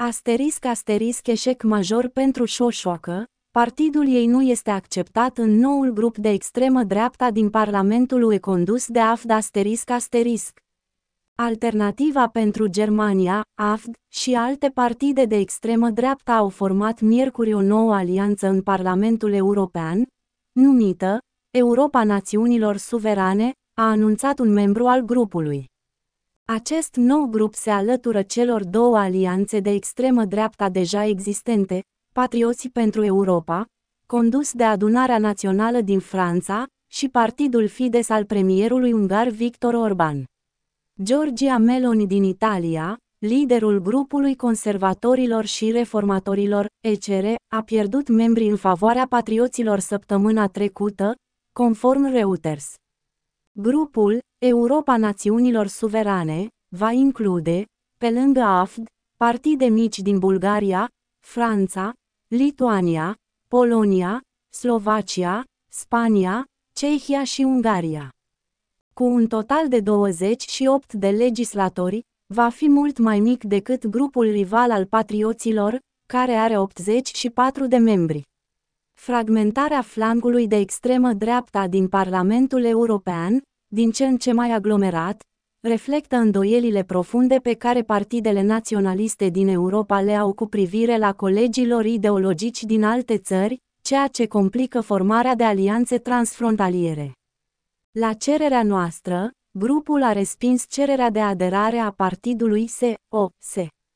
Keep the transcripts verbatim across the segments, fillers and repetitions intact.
Asterisc asterisc eșec major pentru Șoșoacă, partidul ei nu este acceptat în noul grup de extremă dreapta din Parlamentul U E condus de A F D asterisc asterisc. Alternativa pentru Germania, A F D, și alte partide de extremă dreapta au format miercuri o nouă alianță în Parlamentul European, numită Europa Națiunilor Suverane, a anunțat un membru al grupului. Acest nou grup se alătură celor două alianțe de extremă dreapta deja existente, Patrioții pentru Europa, condus de Adunarea Națională din Franța, și Partidul Fidesz al premierului ungar Viktor Orban. Giorgia Meloni din Italia, liderul grupului conservatorilor și reformatorilor, E C R, a pierdut membri în favoarea patrioților săptămâna trecută, conform Reuters. Grupul, Europa Națiunilor Suverane, va include, pe lângă A F D, partide mici din Bulgaria, Franța, Lituania, Polonia, Slovacia, Spania, Cehia și Ungaria. Cu un total de douăzeci și opt de legislatori, va fi mult mai mic decât grupul rival al patrioților, care are optzeci și patru de membri. Fragmentarea flangului de extremă dreapta din Parlamentul European, din ce în ce mai aglomerat, reflectă îndoielile profunde pe care partidele naționaliste din Europa le au cu privire la colegii lor ideologici din alte țări, ceea ce complică formarea de alianțe transfrontaliere. La cererea noastră, grupul a respins cererea de aderare a partidului S O S.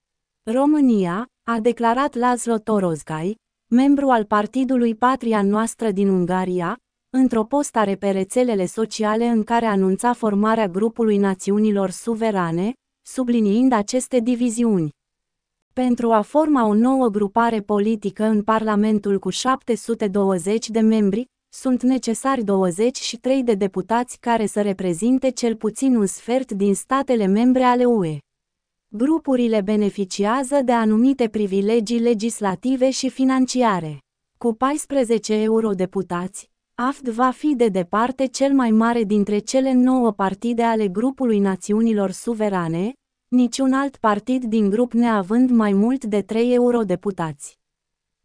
România, a declarat Laszlo Torockai, membru al partidului Patria Noastră din Ungaria, într-o postare pe rețelele sociale în care anunța formarea grupului Națiunilor Suverane, subliniind aceste diviziuni. Pentru a forma o nouă grupare politică în Parlamentul cu șapte sute douăzeci de membri, sunt necesari douăzeci și trei de deputați care să reprezinte cel puțin un sfert din statele membre ale U E. Grupurile beneficiază de anumite privilegii legislative și financiare. Cu paisprezece eurodeputați, A F D va fi de departe cel mai mare dintre cele nouă partide ale grupului Națiunilor Suverane, niciun alt partid din grup neavând mai mult de trei eurodeputați.